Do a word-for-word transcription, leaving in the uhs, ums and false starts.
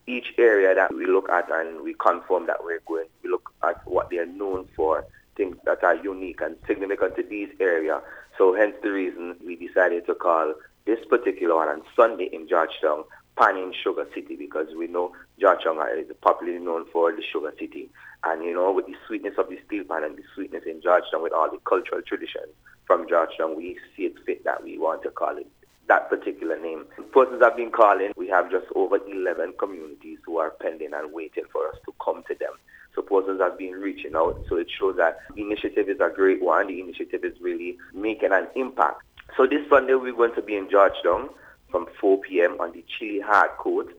each area that we look at and we confirm that we're going, we look at what they are known for, things that are unique and significant to these areas. So hence the reason we decided to call this particular one on Sunday in Georgetown, Pan in Sugar City, because we know Georgetown is popularly known for the Sugar City. And, you know, with the sweetness of the steel pan and the sweetness in Georgetown, with all the cultural traditions from Georgetown, we see it fit that we want to call it that particular name. Persons have been calling. We have just over eleven communities who are pending and waiting for us to come to them. So persons have been reaching out. So it shows that the initiative is a great one. The initiative is really making an impact. So this Sunday we're going to be in Georgetown from four p.m. on the Chili Hard Court.